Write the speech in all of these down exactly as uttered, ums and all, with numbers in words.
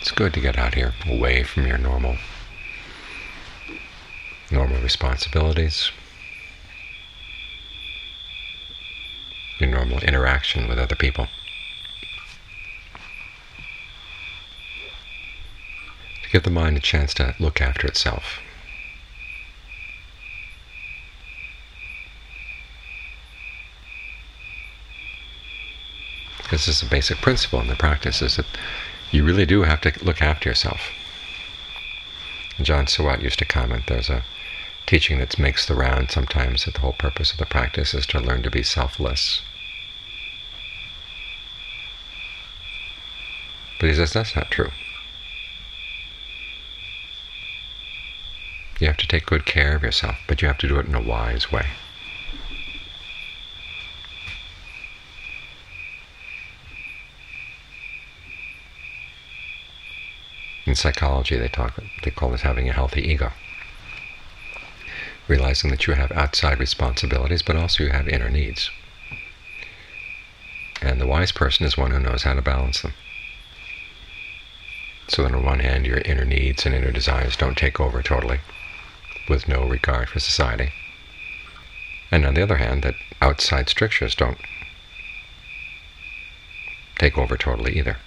It's good to get out here, away from your normal, normal responsibilities, your normal interaction with other people. To give the mind a chance to look after itself. Because this is a basic principle in the practice, is that you really do have to look after yourself. John Sawat used to comment, there's a teaching that makes the round sometimes, that the whole purpose of the practice is to learn to be selfless. But he says that's not true. You have to take good care of yourself, but you have to do it in a wise way. In psychology, they talk, they call this having a healthy ego. Realizing that you have outside responsibilities, but also you have inner needs. And the wise person is one who knows how to balance them. So that on one hand, your inner needs and inner desires don't take over totally, with no regard for society. And on the other hand, that outside strictures don't take over totally either.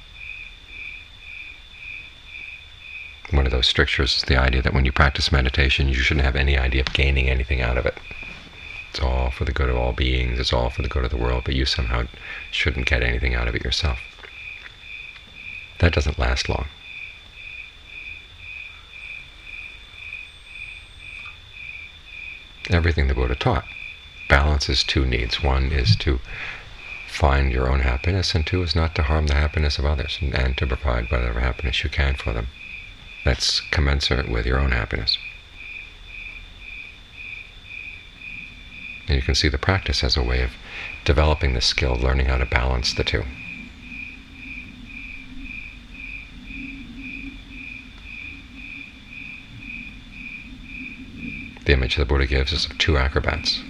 One of those strictures is the idea that when you practice meditation, you shouldn't have any idea of gaining anything out of it. It's all for the good of all beings, it's all for the good of the world, but you somehow shouldn't get anything out of it yourself. That doesn't last long. Everything the Buddha taught balances two needs. One is to find your own happiness, and two is not to harm the happiness of others, and, and to provide whatever happiness you can for them. That's commensurate with your own happiness. And you can see the practice as a way of developing the skill, learning how to balance the two. The image the Buddha gives is of two acrobats.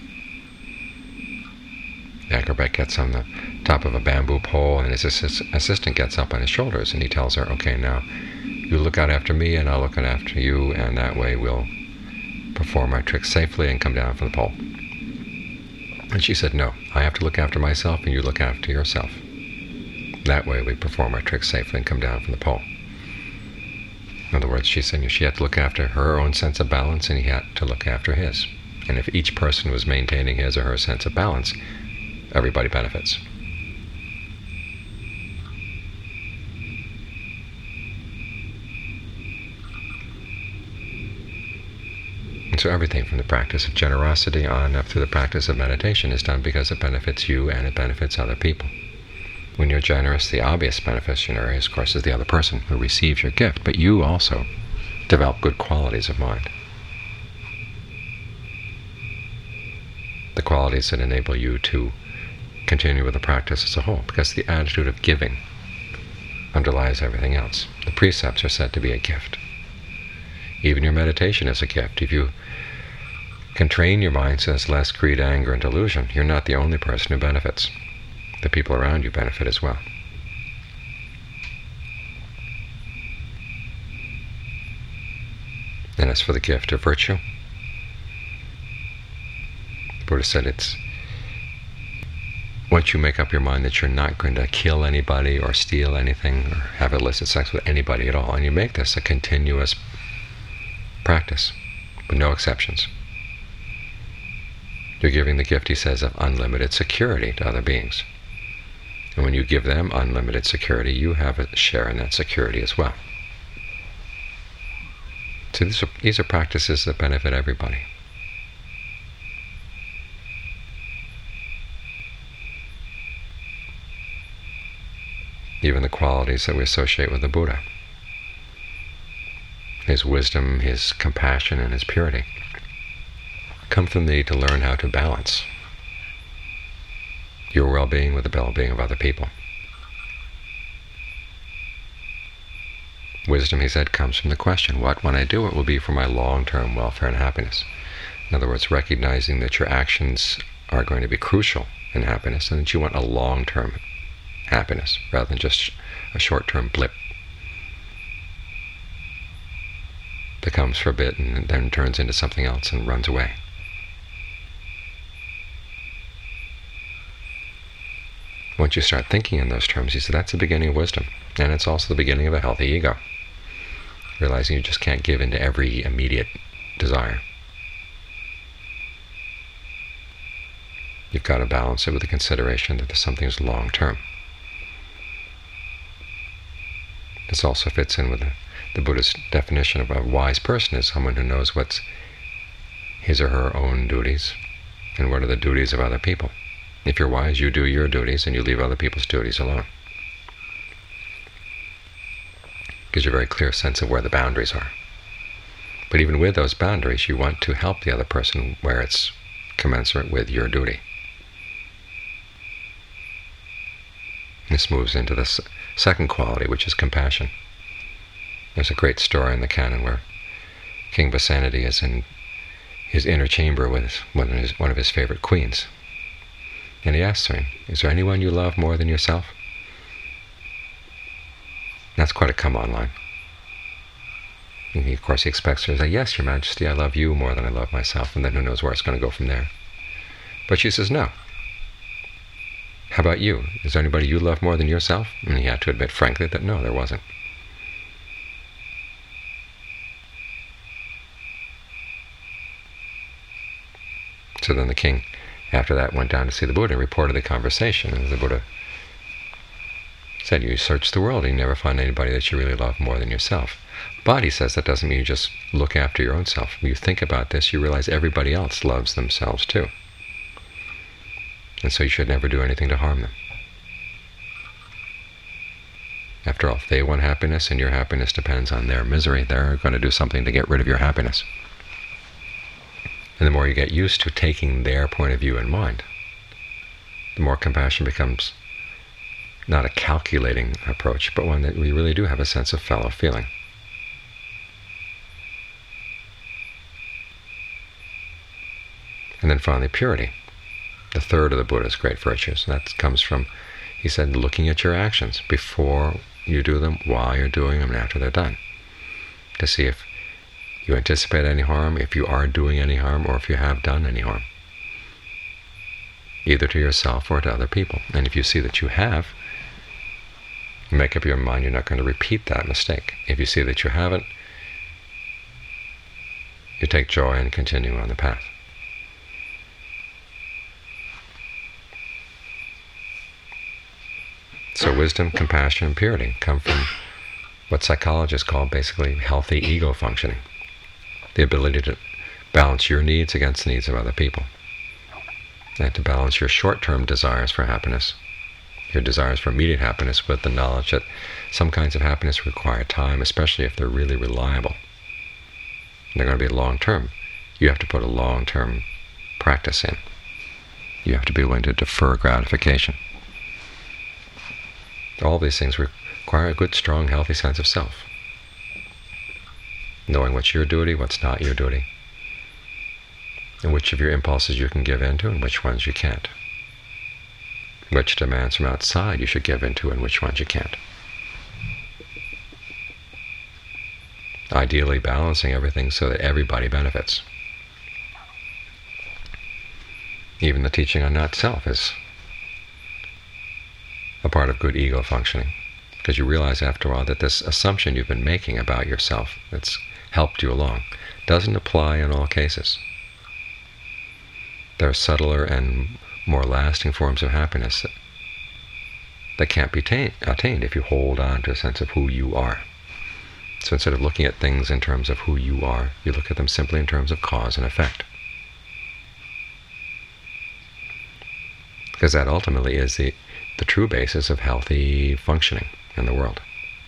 The acrobat gets on the top of a bamboo pole, and his assist assistant gets up on his shoulders, and he tells her, okay, now you look out after me, and I'll look out after you, and that way we'll perform our trick safely and come down from the pole. And she said, no, I have to look after myself, and you look after yourself. That way we perform our trick safely and come down from the pole. In other words, she said she had to look after her own sense of balance, and he had to look after his. And if each person was maintaining his or her sense of balance, everybody benefits. And so everything from the practice of generosity on up through the practice of meditation is done because it benefits you and it benefits other people. When you're generous, the obvious beneficiary, of course, is the other person who receives your gift, but you also develop good qualities of mind. The qualities that enable you to continue with the practice as a whole, because the attitude of giving underlies everything else. The precepts are said to be a gift. Even your meditation is a gift. If you can train your mind so there's less greed, anger, and delusion, you're not the only person who benefits. The people around you benefit as well. And as for the gift of virtue, the Buddha said it's once you make up your mind that you're not going to kill anybody or steal anything or have illicit sex with anybody at all, and you make this a continuous practice with no exceptions, you're giving the gift, he says, of unlimited security to other beings. And when you give them unlimited security, you have a share in that security as well. So these are, these are practices that benefit everybody. Even the qualities that we associate with the Buddha, his wisdom, his compassion, and his purity, come from the need to learn how to balance your well-being with the well-being of other people. Wisdom, he said, comes from the question, what, when I do it, will be for my long-term welfare and happiness? In other words, recognizing that your actions are going to be crucial in happiness, and that you want a long-term happiness rather than just a short-term blip. becomes forbidden and then turns into something else and runs away. Once you start thinking in those terms, you say that's the beginning of wisdom, and it's also the beginning of a healthy ego. Realizing you just can't give in to every immediate desire. You've got to balance it with the consideration that there's something that's long-term. This also fits in with the, the Buddha's definition of a wise person as someone who knows what's his or her own duties and what are the duties of other people. If you're wise, you do your duties and you leave other people's duties alone. Gives you a very clear sense of where the boundaries are. But even with those boundaries, you want to help the other person where it's commensurate with your duty. This moves into the second quality, which is compassion. There's a great story in the canon where King Basanadi is in his inner chamber with one of his, one of his favorite queens. And he asks her, is there anyone you love more than yourself? That's quite a come-on line. And he, of course, he expects her to say, yes, Your Majesty, I love you more than I love myself, and then who knows where it's going to go from there. But she says, no. How about you? Is there anybody you love more than yourself? And he had to admit, frankly, that no, there wasn't. So then the king, after that, went down to see the Buddha and reported the conversation. And the Buddha said, you search the world and you never find anybody that you really love more than yourself. But, he says, that doesn't mean you just look after your own self. When you think about this, you realize everybody else loves themselves too. And so you should never do anything to harm them. After all, if they want happiness and your happiness depends on their misery, they're going to do something to get rid of your happiness. And the more you get used to taking their point of view in mind, the more compassion becomes not a calculating approach, but one that we really do have a sense of fellow feeling. And then finally, purity, the third of the Buddha's great virtues. And that comes from, he said, looking at your actions before you do them, while you're doing them, and after they're done, to see if you anticipate any harm, if you are doing any harm, or if you have done any harm, either to yourself or to other people. And if you see that you have, make up your mind you're not going to repeat that mistake. If you see that you haven't, you take joy and continue on the path. So wisdom, compassion, and purity come from what psychologists call basically healthy ego functioning. The ability to balance your needs against the needs of other people. And to balance your short-term desires for happiness, your desires for immediate happiness, with the knowledge that some kinds of happiness require time, especially if they're really reliable. And they're going to be long-term. You have to put a long-term practice in. You have to be willing to defer gratification. All these things require a good, strong, healthy sense of self. Knowing what's your duty, what's not your duty, and which of your impulses you can give into and which ones you can't. Which demands from outside you should give into and which ones you can't. Ideally balancing everything so that everybody benefits. Even the teaching on not-self is a part of good ego functioning, because you realize after a while that this assumption you've been making about yourself that's helped you along doesn't apply in all cases. There are subtler and more lasting forms of happiness that, that can't be attained, attained if you hold on to a sense of who you are. So instead of looking at things in terms of who you are, you look at them simply in terms of cause and effect. Because that ultimately is the the true basis of healthy functioning in the world.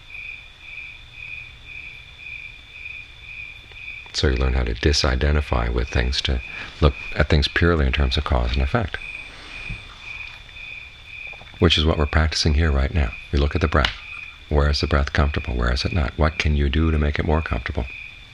So you learn how to disidentify with things, to look at things purely in terms of cause and effect, which is what we're practicing here right now. We look at the breath. Where is the breath comfortable? Where is it not? What can you do to make it more comfortable?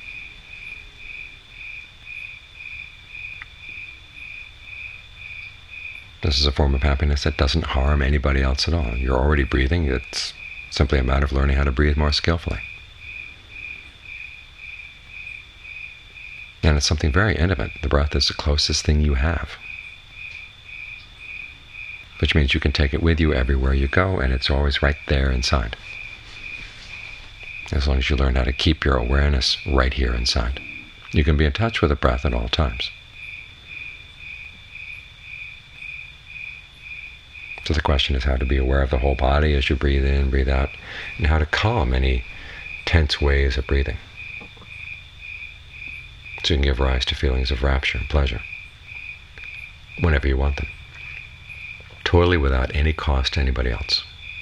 This is a form of happiness that doesn't harm anybody else at all. You're already breathing. It's simply a matter of learning how to breathe more skillfully. And it's something very intimate. The breath is the closest thing you have, which means you can take it with you everywhere you go, and it's always right there inside, as long as you learn how to keep your awareness right here inside. You can be in touch with the breath at all times. So the question is how to be aware of the whole body as you breathe in, breathe out, and how to calm any tense ways of breathing, so you can give rise to feelings of rapture and pleasure whenever you want them, totally without any cost to anybody else.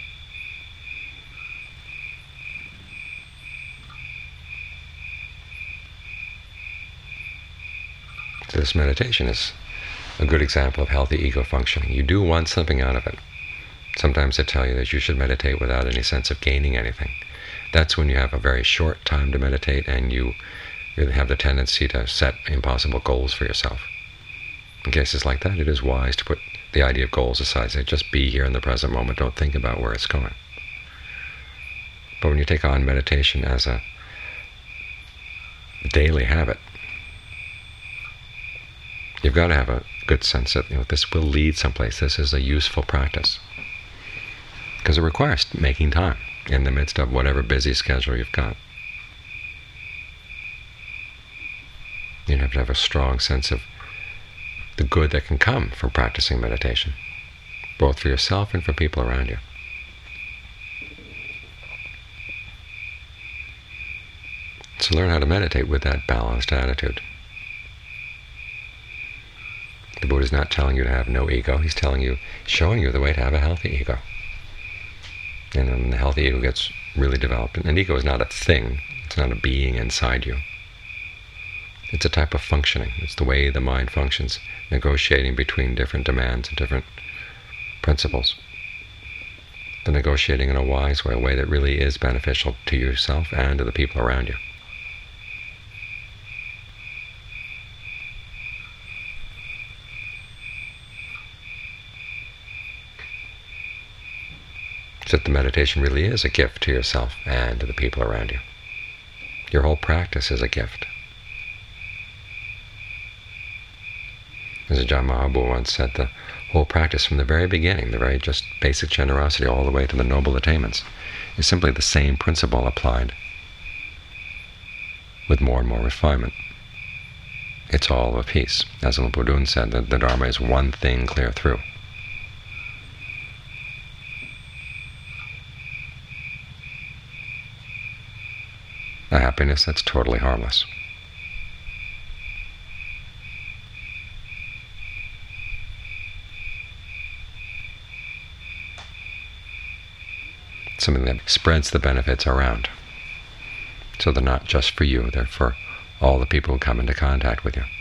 So this meditation is a good example of healthy ego functioning. You do want something out of it. Sometimes they tell you that you should meditate without any sense of gaining anything. That's when you have a very short time to meditate and you really have the tendency to set impossible goals for yourself. In cases like that, it is wise to put the idea of goals aside. Say, just be here in the present moment. Don't think about where it's going. But when you take on meditation as a daily habit, you've got to have a good sense that, you know, this will lead someplace. This is a useful practice. Because it requires making time in the midst of whatever busy schedule you've got. You have to have a strong sense of the good that can come from practicing meditation, both for yourself and for people around you. So learn how to meditate with that balanced attitude. The Buddha is not telling you to have no ego. He's telling you, showing you the way to have a healthy ego. And when the healthy ego gets really developed, and ego is not a thing, it's not a being inside you. It's a type of functioning. It's the way the mind functions, negotiating between different demands and different principles. But negotiating in a wise way, a way that really is beneficial to yourself and to the people around you. So that the meditation really is a gift to yourself and to the people around you. Your whole practice is a gift. As Ajahn Mahabua once said, the whole practice from the very beginning, the very just basic generosity all the way to the noble attainments, is simply the same principle applied with more and more refinement. It's all of a piece. As Luang Pu Dun said, that the Dharma is one thing clear through. A happiness that's totally harmless. Something that spreads the benefits around. So they're not just for you, they're for all the people who come into contact with you.